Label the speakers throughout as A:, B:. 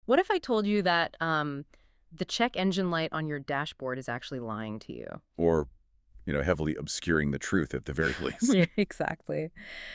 A: What if I told you that the check engine light on your dashboard is actually lying to you?
B: Or, heavily obscuring the truth at the very least.
A: Yeah, exactly.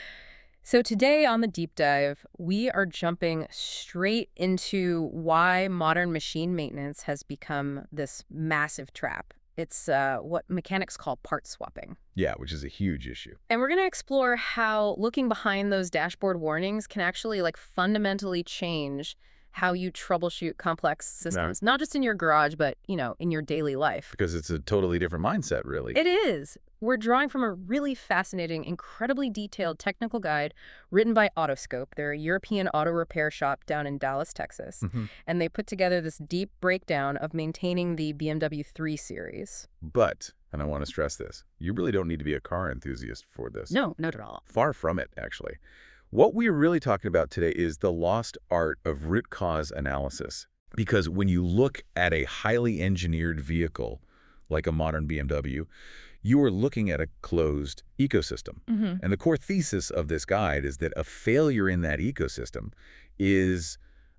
A: So today on the deep dive, we are jumping straight into why modern machine maintenance has become this massive trap. It's what mechanics call part swapping.
B: Yeah, which is a huge issue.
A: And we're going to explore how looking behind those dashboard warnings can actually fundamentally change how you troubleshoot complex
B: No.
A: systems, not just in your garage, but, in your daily life.
B: Because it's a totally different mindset, really.
A: It is. We're drawing from a really fascinating, incredibly detailed technical guide written by Autoscope. They're a European auto repair shop down in Dallas, Texas.
B: Mhm.
A: And they put together this deep breakdown of maintaining the BMW 3 Series.
B: But, and I want to stress this, you really don't need to be a car enthusiast for this.
A: No, not at all.
B: Far from it, actually. What we're really talking about today is the lost art of root cause analysis. Because when you look at a highly engineered vehicle, like a modern BMW, you are looking at a closed ecosystem.
A: Mm-hmm.
B: And the core thesis of this guide is that a failure in that ecosystem is,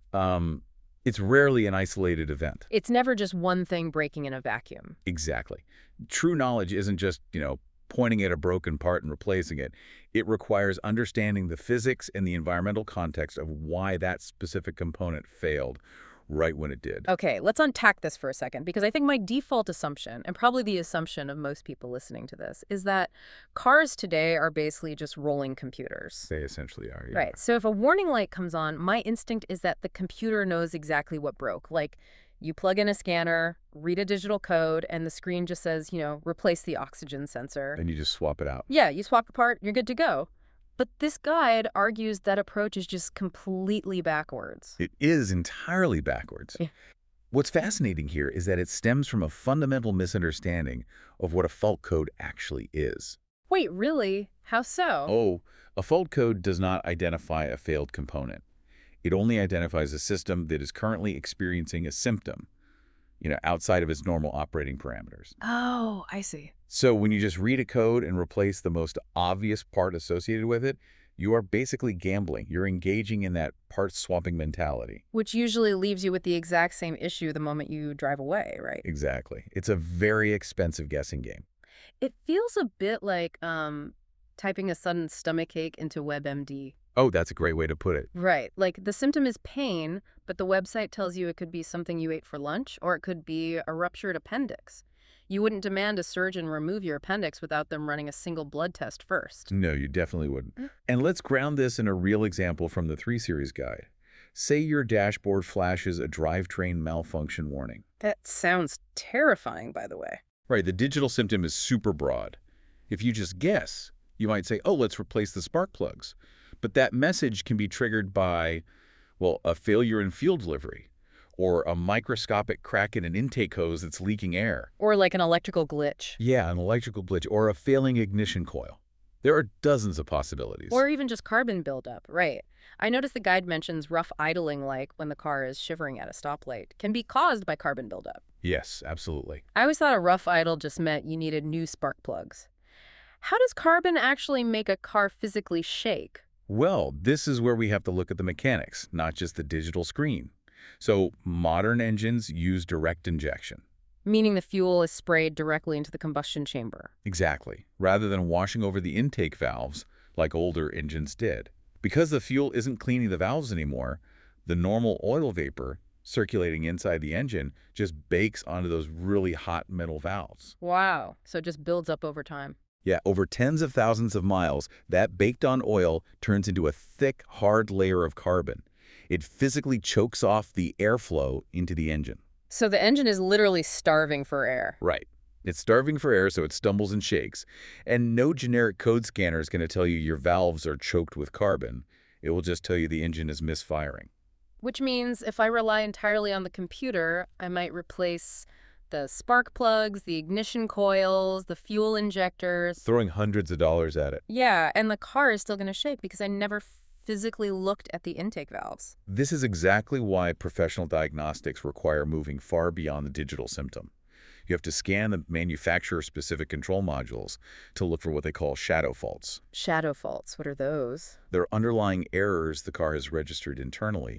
B: it's rarely an isolated event.
A: It's never just one thing breaking in a vacuum.
B: Exactly. True knowledge isn't just, pointing at a broken part and replacing it. It requires understanding the physics and the environmental context of why that specific component failed right when it did.
A: Okay, let's unpack this for a second, because I think my default assumption, and probably the assumption of most people listening to this, is that cars today are basically just rolling computers.
B: They essentially are, yeah.
A: Right. So if a warning light comes on, my instinct is that the computer knows exactly what broke. Like, you plug in a scanner, read a digital code, and the screen just says, replace the oxygen sensor.
B: And you just swap it out.
A: Yeah, you swap the part, you're good to go. But this guide argues that approach is just completely backwards.
B: It is entirely backwards.
A: Yeah.
B: What's fascinating here is that it stems from a fundamental misunderstanding of what a fault code actually is.
A: Wait, really? How so?
B: Oh, a fault code does not identify a failed component. It only identifies a system that is currently experiencing a symptom, outside of its normal operating parameters.
A: Oh, I see.
B: So when you just read a code and replace the most obvious part associated with it, you are basically gambling. You're engaging in that part-swapping mentality.
A: Which usually leaves you with the exact same issue the moment you drive away, right?
B: Exactly. It's a very expensive guessing game.
A: It feels a bit like typing a sudden stomachache into WebMD.
B: Oh, that's a great way to put it.
A: Right. Like, the symptom is pain, but the website tells you it could be something you ate for lunch, or it could be a ruptured appendix. You wouldn't demand a surgeon remove your appendix without them running a single blood test first.
B: No, you definitely wouldn't. And let's ground this in a real example from the 3 Series guide. Say your dashboard flashes a drivetrain malfunction warning.
A: That sounds terrifying, by the way.
B: Right, the digital symptom is super broad. If you just guess, you might say, oh, let's replace the spark plugs. But that message can be triggered by, well, a failure in fuel delivery, or a microscopic crack in an intake hose that's leaking air.
A: Or like an electrical glitch.
B: Yeah, an electrical glitch, or a failing ignition coil. There are dozens of possibilities.
A: Or even just carbon buildup, right. I noticed the guide mentions rough idling, like when the car is shivering at a stoplight, can be caused by carbon buildup.
B: Yes, absolutely.
A: I always thought a rough idle just meant you needed new spark plugs. How does carbon actually make a car physically shake?
B: Well, this is where we have to look at the mechanics, not just the digital screen. So modern engines use direct injection.
A: Meaning the fuel is sprayed directly into the combustion chamber.
B: Exactly, rather than washing over the intake valves like older engines did. Because the fuel isn't cleaning the valves anymore, the normal oil vapor circulating inside the engine just bakes onto those really hot metal valves.
A: Wow. So it just builds up over time.
B: Yeah, over tens of thousands of miles, that baked-on oil turns into a thick, hard layer of carbon. It physically chokes off the airflow into the engine.
A: So the engine is literally starving for air.
B: Right. It's starving for air, so it stumbles and shakes. And no generic code scanner is going to tell you your valves are choked with carbon. It will just tell you the engine is misfiring.
A: Which means if I rely entirely on the computer, I might replace the spark plugs, the ignition coils, the fuel injectors.
B: Throwing hundreds of dollars at it.
A: Yeah, and the car is still going to shake because I never physically looked at the intake valves.
B: This is exactly why professional diagnostics require moving far beyond the digital symptom. You have to scan the manufacturer-specific control modules to look for what they call shadow faults.
A: Shadow faults, what are those?
B: They're underlying errors the car has registered internally,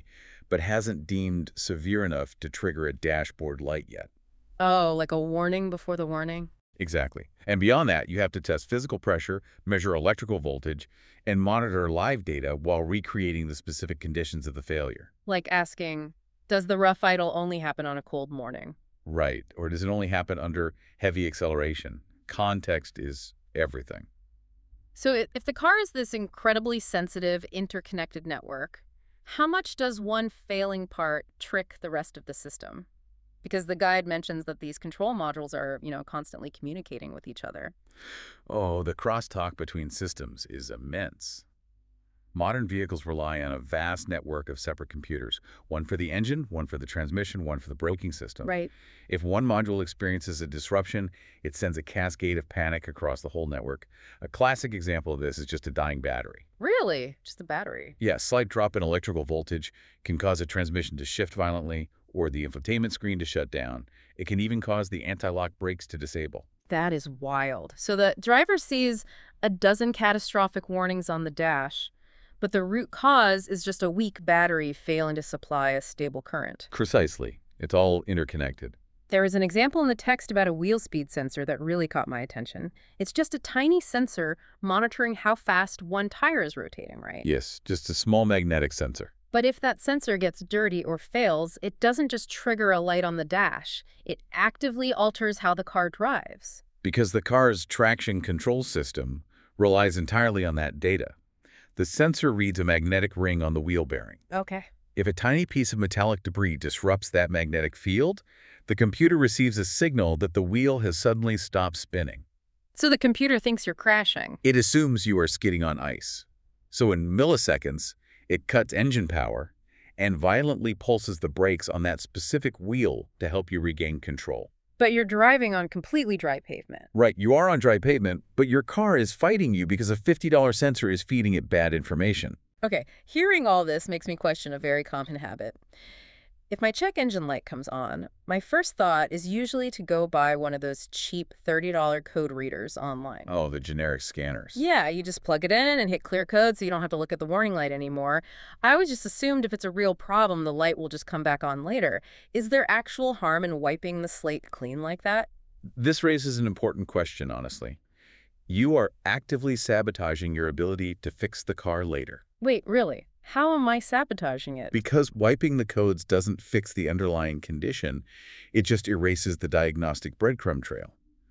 B: but hasn't deemed severe enough to trigger a dashboard light yet.
A: Oh, like a warning before the warning?
B: Exactly. And beyond that, you have to test physical pressure, measure electrical voltage, and monitor live data while recreating the specific conditions of the failure.
A: Like asking, does the rough idle only happen on a cold morning?
B: Right. Or does it only happen under heavy acceleration? Context is everything.
A: So if the car is this incredibly sensitive, interconnected network, how much does one failing part trick the rest of the system? Because the guide mentions that these control modules are, constantly communicating with each other.
B: Oh, the crosstalk between systems is immense. Modern vehicles rely on a vast network of separate computers, one for the engine, one for the transmission, one for the braking system.
A: Right.
B: If one module experiences a disruption, it sends a cascade of panic across the whole network. A classic example of this is just a dying battery.
A: Really? Just the battery?
B: Yeah, slight drop in electrical voltage can cause a transmission to shift violently or the infotainment screen to shut down. It can even cause the anti-lock brakes to disable.
A: That is wild. So the driver sees a dozen catastrophic warnings on the dash, but the root cause is just a weak battery failing to supply a stable current.
B: Precisely. It's all interconnected.
A: There is an example in the text about a wheel speed sensor that really caught my attention. It's just a tiny sensor monitoring how fast one tire is rotating, right?
B: Yes, just a small magnetic sensor.
A: But if that sensor gets dirty or fails, it doesn't just trigger a light on the dash. It actively alters how the car drives.
B: Because the car's traction control system relies entirely on that data. The sensor reads a magnetic ring on the wheel bearing.
A: Okay.
B: If a tiny piece of metallic debris disrupts that magnetic field, the computer receives a signal that the wheel has suddenly stopped spinning.
A: So the computer thinks you're crashing.
B: It assumes you are skidding on ice. So in milliseconds, it cuts engine power and violently pulses the brakes on that specific wheel to help you regain control.
A: But you're driving on completely dry pavement.
B: Right, you are on dry pavement, but your car is fighting you because a $50 sensor is feeding it bad information.
A: Okay, hearing all this makes me question a very common habit. If my check engine light comes on, my first thought is usually to go buy one of those cheap $30 code readers online.
B: Oh, the generic scanners.
A: Yeah, you just plug it in and hit clear code so you don't have to look at the warning light anymore. I always just assumed if it's a real problem, the light will just come back on later. Is there actual harm in wiping the slate clean like that?
B: This raises an important question, honestly. You are actively sabotaging your ability to fix the car later.
A: Wait, really? How am I sabotaging it?
B: Because wiping the codes doesn't fix the underlying condition, it just erases the diagnostic breadcrumb trail.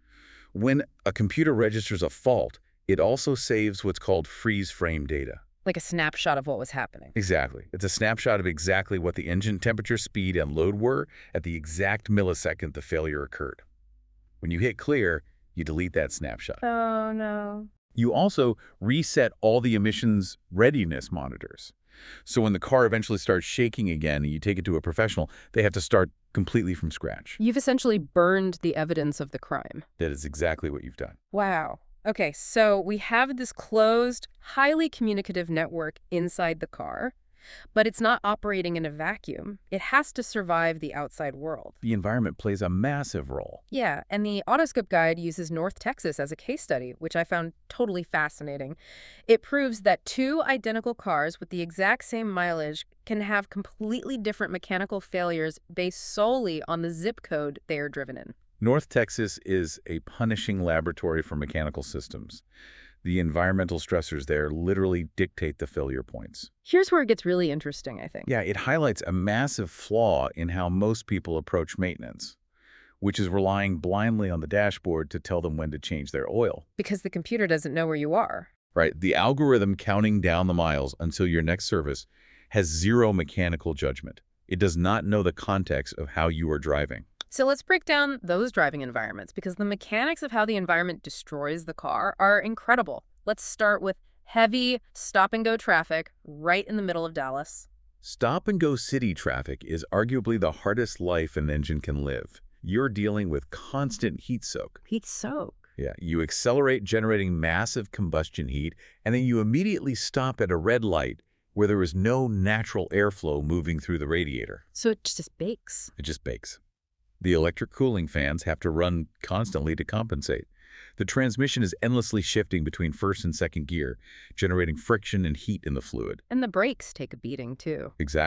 B: When a computer registers a fault, it also saves what's called freeze frame data.
A: Like a snapshot of what was happening.
B: Exactly. It's a snapshot of exactly what the engine temperature, speed, and load were at the exact millisecond the failure occurred. When you hit clear, you delete that snapshot.
A: Oh, no.
B: You also reset all the emissions readiness monitors. So when the car eventually starts shaking again and you take it to a professional, they have to start completely from scratch.
A: You've essentially burned the evidence of the crime.
B: That is exactly what you've done.
A: Wow. Okay, so we have this closed, highly communicative network inside the car, but it's not operating in a vacuum. It has to survive the outside world.
B: The environment plays a massive role.
A: Yeah, and the Autoscope guide uses North Texas as a case study, which I found totally fascinating. It proves that two identical cars with the exact same mileage can have completely different mechanical failures based solely on the zip code they are driven in.
B: North Texas is a punishing laboratory for mechanical systems. The environmental stressors there literally dictate the failure points.
A: Here's where it gets really interesting, I think.
B: Yeah, it highlights a massive flaw in how most people approach maintenance, which is relying blindly on the dashboard to tell them when to change their oil.
A: Because the computer doesn't know where you are.
B: Right, the algorithm counting down the miles until your next service has zero mechanical judgment. It does not know the context of how you are driving.
A: So let's break down those driving environments, because the mechanics of how the environment destroys the car are incredible. Let's start with heavy stop-and-go traffic right in the middle of Dallas.
B: Stop-and-go city traffic is arguably the hardest life an engine can live. You're dealing with constant heat soak.
A: Heat soak?
B: Yeah, you accelerate, generating massive combustion heat, and then you immediately stop at a red light where there is no natural airflow moving through the radiator.
A: So it just bakes?
B: It just bakes. The electric cooling fans have to run constantly to compensate. The transmission is endlessly shifting between first and second gear, generating friction and heat in the fluid.
A: And the brakes take a beating, too.
B: Exactly.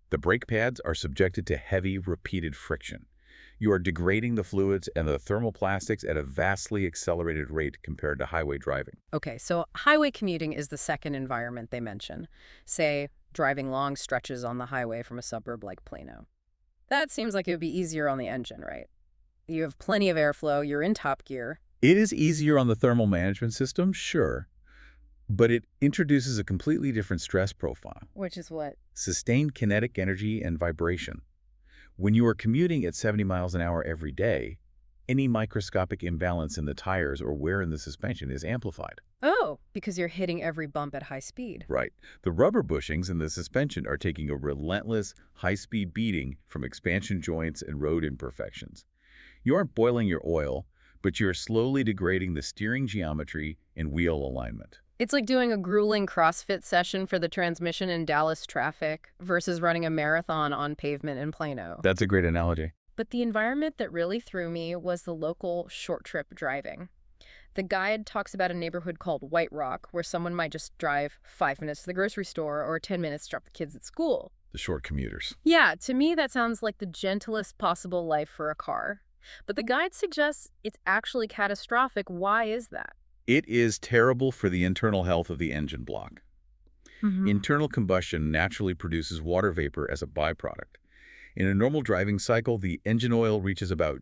B: The brake pads are subjected to heavy, repeated friction. You are degrading the fluids and the thermoplastics at a vastly accelerated rate compared to highway driving.
A: Okay, so highway commuting is the second environment they mention. Say, driving long stretches on the highway from a suburb like Plano. That seems like it would be easier on the engine, right? You have plenty of airflow, you're in top gear.
B: It is easier on the thermal management system, sure, but it introduces a completely different stress profile.
A: Which is what?
B: Sustained kinetic energy and vibration. When you are commuting at 70 miles an hour every day, any microscopic imbalance in the tires or wear in the suspension is amplified.
A: Oh, because you're hitting every bump at high speed.
B: Right. The rubber bushings in the suspension are taking a relentless, high-speed beating from expansion joints and road imperfections. You aren't boiling your oil, but you're slowly degrading the steering geometry and wheel alignment.
A: It's like doing a grueling CrossFit session for the transmission in Dallas traffic versus running a marathon on pavement in Plano.
B: That's a great analogy.
A: But the environment that really threw me was the local short trip driving. The guide talks about a neighborhood called White Rock, where someone might just drive 5 minutes to the grocery store or 10 minutes to drop the kids at school.
B: The short commuters.
A: Yeah, to me that sounds like the gentlest possible life for a car. But the guide suggests it's actually catastrophic. Why is that?
B: It is terrible for the internal health of the engine block. Internal combustion naturally produces water vapor as a byproduct. In a normal driving cycle, the engine oil reaches about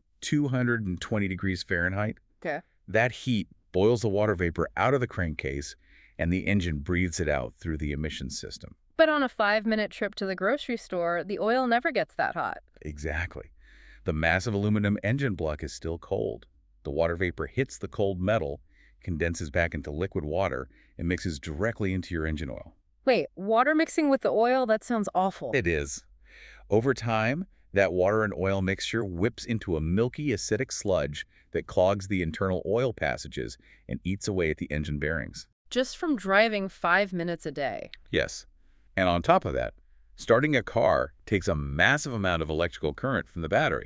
B: 220 degrees Fahrenheit.
A: Okay.
B: That heat boils the water vapor out of the crankcase, and the engine breathes it out through the emissions system.
A: But on a 5-minute trip to the grocery store, the oil never gets that hot.
B: Exactly. The massive aluminum engine block is still cold. The water vapor hits the cold metal, condenses back into liquid water, and mixes directly into your engine oil.
A: Wait, water mixing with the oil? That sounds awful.
B: It is. Over time, that water and oil mixture whips into a milky, acidic sludge that clogs the internal oil passages and eats away at the engine bearings.
A: Just from driving 5 minutes a day.
B: Yes. And on top of that, starting a car takes a massive amount of electrical current from the battery.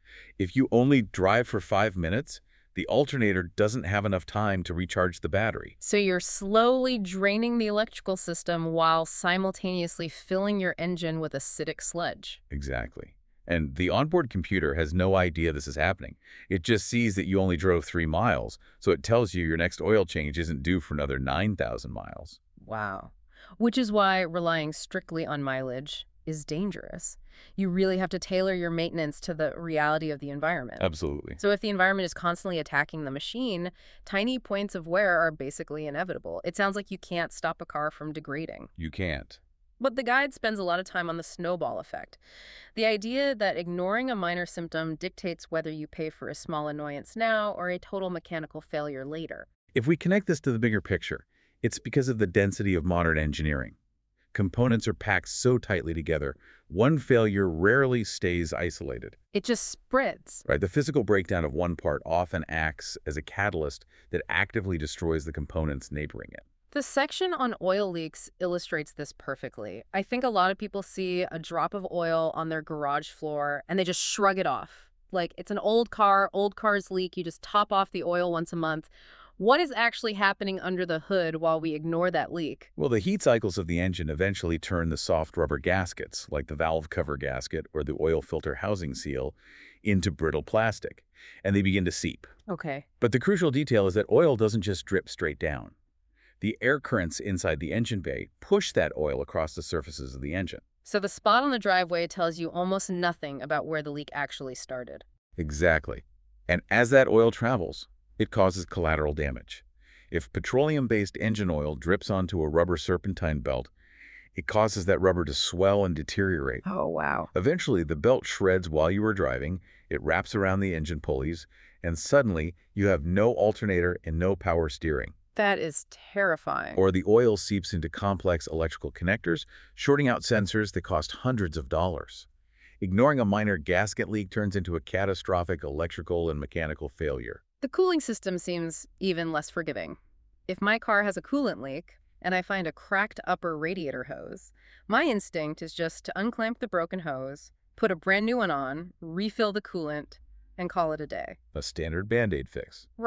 B: If you only drive for 5 minutes, the alternator doesn't have enough time to recharge the battery.
A: So you're slowly draining the electrical system while simultaneously filling your engine with acidic sludge.
B: Exactly. And the onboard computer has no idea this is happening. It just sees that you only drove 3 miles, so it tells you your next oil change isn't due for another 9,000 miles.
A: Wow. Which is why relying strictly on mileage is dangerous. You really have to tailor your maintenance to the reality of the environment.
B: Absolutely.
A: So if the environment is constantly attacking the machine, tiny points of wear are basically inevitable. It sounds like you can't stop a car from degrading.
B: You can't.
A: But the guide spends a lot of time on the snowball effect. The idea that ignoring a minor symptom dictates whether you pay for a small annoyance now or a total mechanical failure later.
B: If we connect this to the bigger picture, it's because of the density of modern engineering. Components are packed so tightly together, one failure rarely stays isolated.
A: It just spreads.
B: Right? The physical breakdown of one part often acts as a catalyst that actively destroys the components neighboring it.
A: The section on oil leaks illustrates this perfectly. I think a lot of people see a drop of oil on their garage floor and they just shrug it off. Like, it's an old cars leak, you just top off the oil once a month. What is actually happening under the hood while we ignore that leak?
B: Well, the heat cycles of the engine eventually turn the soft rubber gaskets, like the valve cover gasket or the oil filter housing seal, into brittle plastic, and they begin to seep.
A: Okay.
B: But the crucial detail is that oil doesn't just drip straight down. The air currents inside the engine bay push that oil across the surfaces of the engine.
A: So the spot on the driveway tells you almost nothing about where the leak actually started.
B: Exactly. And as that oil travels, it causes collateral damage. If petroleum-based engine oil drips onto a rubber serpentine belt, it causes that rubber to swell and deteriorate.
A: Oh, wow.
B: Eventually, the belt shreds while you are driving, it wraps around the engine pulleys, and suddenly you have no alternator and no power steering.
A: That is terrifying.
B: Or the oil seeps into complex electrical connectors, shorting out sensors that cost hundreds of dollars. Ignoring a minor gasket leak turns into a catastrophic electrical and mechanical failure.
A: The cooling system seems even less forgiving. If my car has a coolant leak and I find a cracked upper radiator hose, my instinct is just to unclamp the broken hose, put a brand new one on, refill the coolant, and call it a day.
B: A standard Band-Aid fix.
A: Right.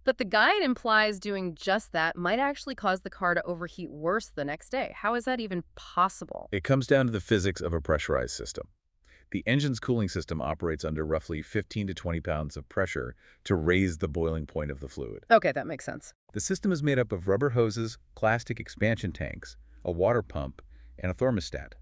A: But the guide implies doing just that might actually cause the car to overheat worse the next day. How is that even possible?
B: It comes down to the physics of a pressurized system. The engine's cooling system operates under roughly 15 to 20 pounds of pressure to raise the boiling point of the fluid.
A: Okay, that makes sense.
B: The system is made up of rubber hoses, plastic expansion tanks, a water pump, and a thermostat.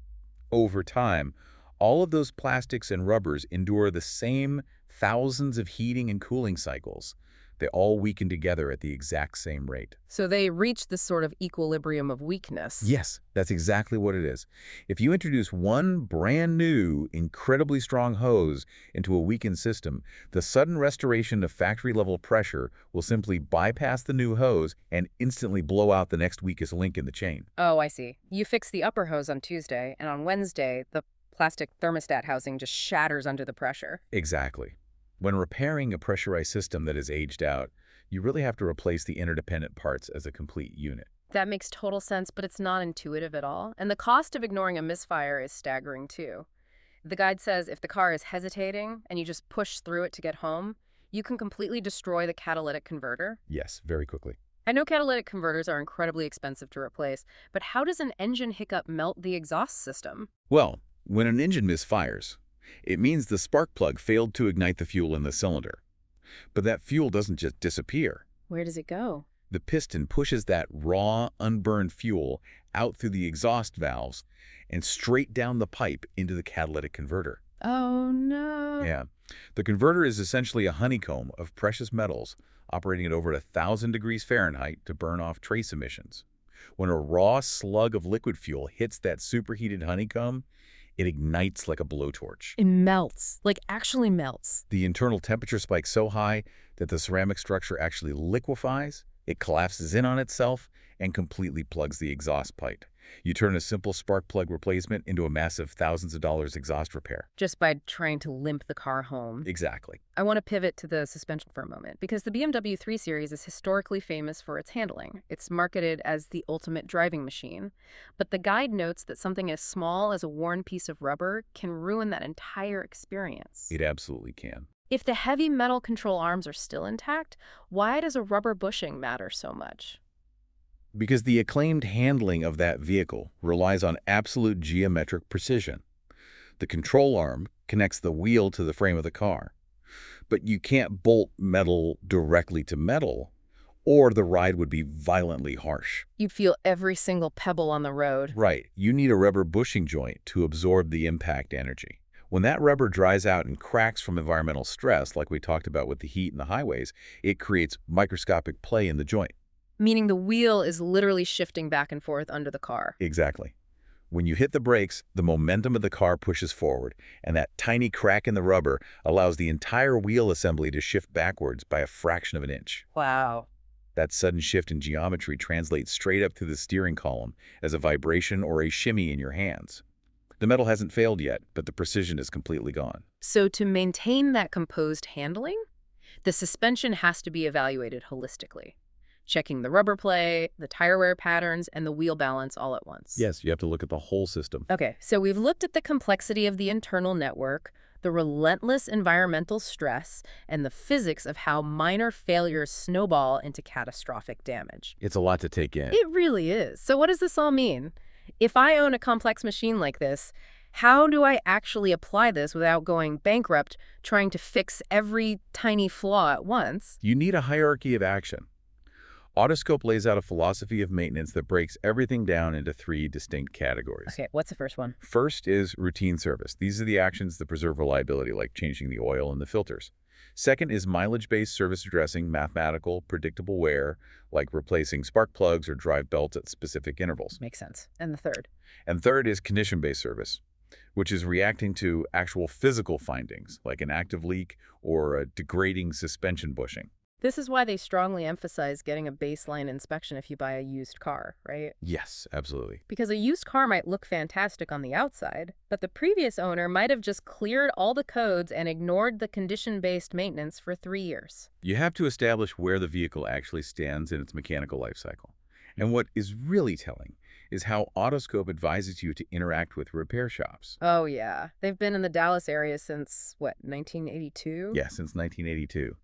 B: Over time, all of those plastics and rubbers endure the same thousands of heating and cooling cycles. They all weaken together at the exact same rate.
A: So they reach this sort of equilibrium of weakness.
B: Yes, that's exactly what it is. If you introduce one brand new, incredibly strong hose into a weakened system, the sudden restoration of factory-level pressure will simply bypass the new hose and instantly blow out the next weakest link in the chain.
A: Oh, I see. You fix the upper hose on Tuesday, and on Wednesday, the plastic thermostat housing just shatters under the pressure.
B: Exactly. When repairing a pressurized system that is aged out, you really have to replace the interdependent parts as a complete unit.
A: That makes total sense, but it's not intuitive at all. And the cost of ignoring a misfire is staggering, too. The guide says if the car is hesitating and you just push through it to get home, you can completely destroy the catalytic converter.
B: Yes, very quickly.
A: I know catalytic converters are incredibly expensive to replace, but how does an engine hiccup melt the exhaust system?
B: Well, when an engine misfires, it means the spark plug failed to ignite the fuel in the cylinder. But that fuel doesn't just disappear.
A: Where does it go?
B: The piston pushes that raw, unburned fuel out through the exhaust valves and straight down the pipe into the catalytic converter.
A: Oh, no.
B: Yeah. The converter is essentially a honeycomb of precious metals operating at over 1,000 degrees Fahrenheit to burn off trace emissions. When a raw slug of liquid fuel hits that superheated honeycomb, it ignites like a blowtorch.
A: It melts, like actually melts.
B: The internal temperature spikes so high that the ceramic structure actually liquefies, it collapses in on itself, and completely plugs the exhaust pipe. You turn a simple spark plug replacement into a massive thousands of dollars exhaust repair.
A: Just by trying to limp the car home.
B: Exactly.
A: I want to pivot to the suspension for a moment, because the BMW 3 Series is historically famous for its handling. It's marketed as the ultimate driving machine. But the guide notes that something as small as a worn piece of rubber can ruin that entire experience.
B: It absolutely can.
A: If the heavy metal control arms are still intact, why does a rubber bushing matter so much?
B: Because the acclaimed handling of that vehicle relies on absolute geometric precision. The control arm connects the wheel to the frame of the car. But you can't bolt metal directly to metal, or the ride would be violently harsh.
A: You'd feel every single pebble on the road.
B: Right. You need a rubber bushing joint to absorb the impact energy. When that rubber dries out and cracks from environmental stress, like we talked about with the heat in the highways, it creates microscopic play in the joint.
A: Meaning the wheel is literally shifting back and forth under the car.
B: Exactly. When you hit the brakes, the momentum of the car pushes forward, and that tiny crack in the rubber allows the entire wheel assembly to shift backwards by a fraction of an inch.
A: Wow.
B: That sudden shift in geometry translates straight up through the steering column as a vibration or a shimmy in your hands. The metal hasn't failed yet, but the precision is completely gone.
A: So to maintain that composed handling, the suspension has to be evaluated holistically, checking the rubber play, the tire wear patterns, and the wheel balance all at once.
B: Yes, you have to look at the whole system.
A: Okay, so we've looked at the complexity of the internal network, the relentless environmental stress, and the physics of how minor failures snowball into catastrophic damage.
B: It's a lot to take in.
A: It really is. So what does this all mean? If I own a complex machine like this, how do I actually apply this without going bankrupt trying to fix every tiny flaw at once?
B: You need a hierarchy of action. Autoscope lays out a philosophy of maintenance that breaks everything down into 3 distinct categories.
A: Okay, what's the first one?
B: First is routine service. These are the actions that preserve reliability, like changing the oil and the filters. Second is mileage-based service addressing mathematical, predictable wear, like replacing spark plugs or drive belts at specific intervals.
A: Makes sense. And the third?
B: And third is condition-based service, which is reacting to actual physical findings, like an active leak or a degrading suspension bushing.
A: This is why they strongly emphasize getting a baseline inspection if you buy a used car, right?
B: Yes, absolutely.
A: Because a used car might look fantastic on the outside, but the previous owner might have just cleared all the codes and ignored the condition-based maintenance for 3 years.
B: You have to establish where the vehicle actually stands in its mechanical life cycle. And what is really telling is how Autoscope advises you to interact with repair shops.
A: Oh, yeah. They've been in the Dallas area since, what, 1982?
B: Yeah, since 1982.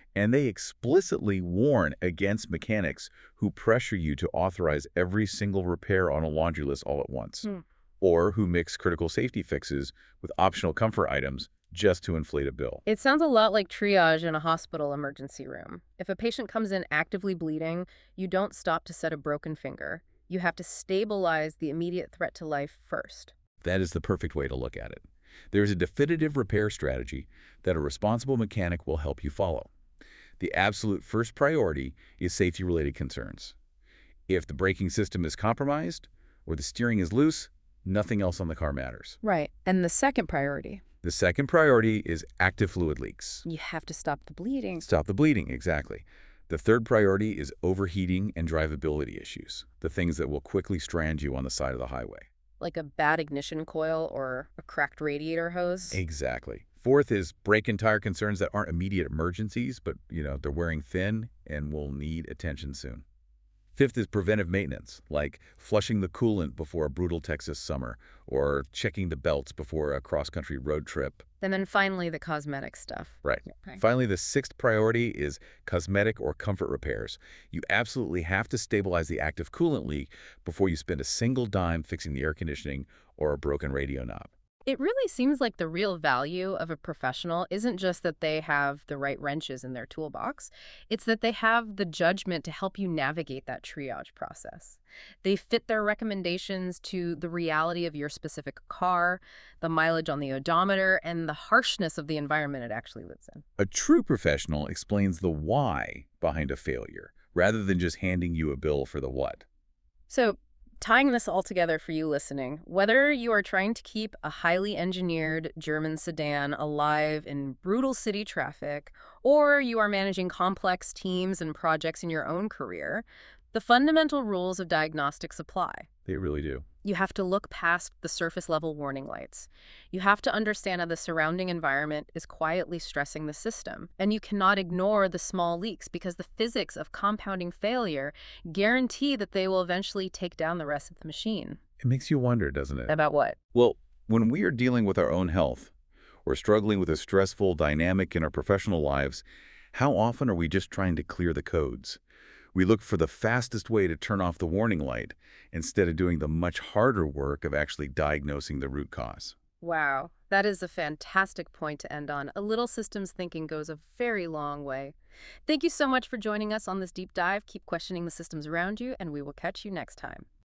B: And they explicitly warn against mechanics who pressure you to authorize every single repair on a laundry list all at once,
A: Hmm.
B: or who mix critical safety fixes with optional comfort items just to inflate a bill.
A: It sounds a lot like triage in a hospital emergency room. If a patient comes in actively bleeding, you don't stop to set a broken finger. You have to stabilize the immediate threat to life first.
B: That is the perfect way to look at it. There is a definitive repair strategy that a responsible mechanic will help you follow. The absolute first priority is safety-related concerns. If the braking system is compromised or the steering is loose, nothing else on the car matters.
A: Right. And the second priority,
B: The second priority is active fluid leaks.
A: you have to stop the bleeding.
B: Stop the bleeding, exactly. The third priority is overheating and drivability issues, the things that will quickly strand you on the side of the highway.
A: Like a bad ignition coil or a cracked radiator hose.
B: Exactly. Fourth is brake and tire concerns that aren't immediate emergencies, but, they're wearing thin and will need attention soon. Fifth is preventive maintenance, like flushing the coolant before a brutal Texas summer or checking the belts before a cross-country road trip.
A: And then finally, the cosmetic stuff.
B: Right.
A: Okay.
B: Finally, the sixth priority is cosmetic or comfort repairs. You absolutely have to stabilize the active coolant leak before you spend a single dime fixing the air conditioning or a broken radio knob.
A: It really seems like the real value of a professional isn't just that they have the right wrenches in their toolbox. It's that they have the judgment to help you navigate that triage process. They fit their recommendations to the reality of your specific car, the mileage on the odometer, and the harshness of the environment it actually lives in.
B: A true professional explains the why behind a failure, rather than just handing you a bill for the what.
A: So, tying this all together for you listening, whether you are trying to keep a highly engineered German sedan alive in brutal city traffic, or you are managing complex teams and projects in your own career, the fundamental rules of diagnostics apply.
B: They really do.
A: You have to look past the surface level warning lights. You have to understand how the surrounding environment is quietly stressing the system. And you cannot ignore the small leaks because the physics of compounding failure guarantee that they will eventually take down the rest of the machine.
B: It makes you wonder, doesn't it?
A: About what?
B: Well, when we are dealing with our own health or struggling with a stressful dynamic in our professional lives, how often are we just trying to clear the codes? We look for the fastest way to turn off the warning light instead of doing the much harder work of actually diagnosing the root cause.
A: Wow, that is a fantastic point to end on. A little systems thinking goes a very long way. Thank you so much for joining us on this deep dive. Keep questioning the systems around you, and we will catch you next time.